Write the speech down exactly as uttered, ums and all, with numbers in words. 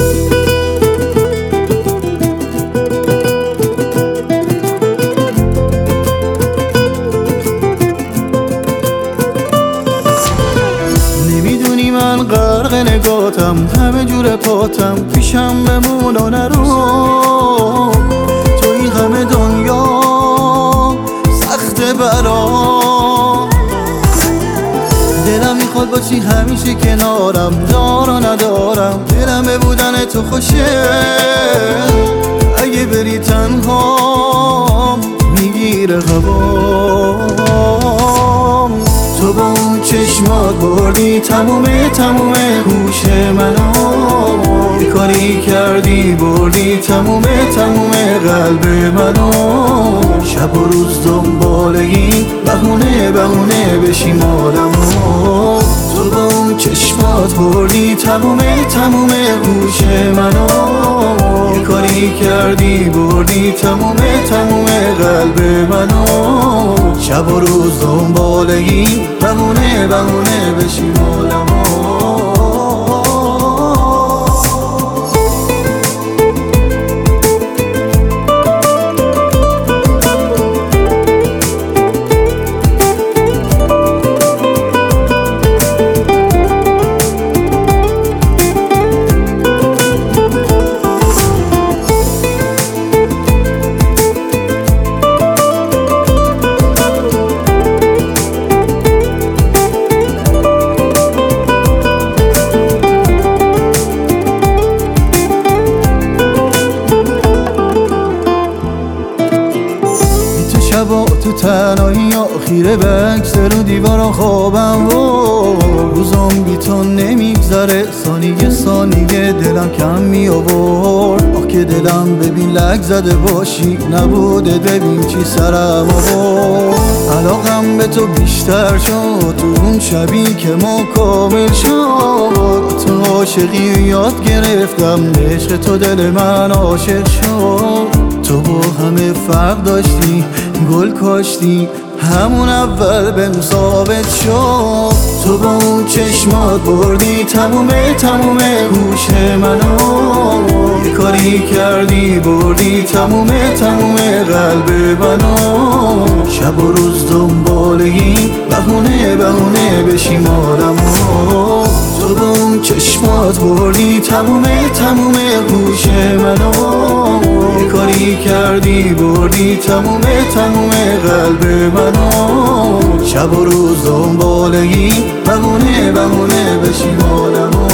نمیدونی من غرق نگاتم، همه جور پاتم پیشم بمون و نرو. تو این همه دنیا سخته برام، دلم میخواد باشی همیشه کنارم، دار و ندارم دلم به بودن تو خوشه. اگه بری تنها میگیره هوام. تو با اون چشمات بردی تمومه تمومه هوش منو، یه کاری کردی بردی تمومه تمومه قلب منو. شب و روز دنبال این بهونه بهونه بشی مالمو. تو با اون چشمات بردی تمومه تمومه هوش منو، یه کاری کردی بردی تمومه تمومه قلب منو. شب و روز دنبال این بهونه بهونه بشی مالمو. شبا تو تنهایی آخیره بکسه رو دیوارا خوابم و روزم بی تو نمیگذره، ثانیه ثانیه دلم کم می آورد. آخ که دلم ببین لک زده باشی، نبوده ببین چی سرم آورد. علاقم به تو بیشتر شد تو اون شبی که ما کامل شد. تو عاشقی یاد گرفتم، به عشق تو دل من عاشق شد. تو با همه فرق داشتی، گل کاشتی همون اول بهم ثابت شد. تو با اون چشمات بردی تمومه تمومه هوش منو، یه کاری کردی بردی تمومه تمومه قلب منو. شب و روز دنبال این بهونه بهونه بشی مالمو. تو با اون چشمات بردی تمومه تمومه هوش منو، یه کاری کردی بردی تمومه تمومه قلب منو. شب و روز دنبال این بهونه بهونه بشی مالمو.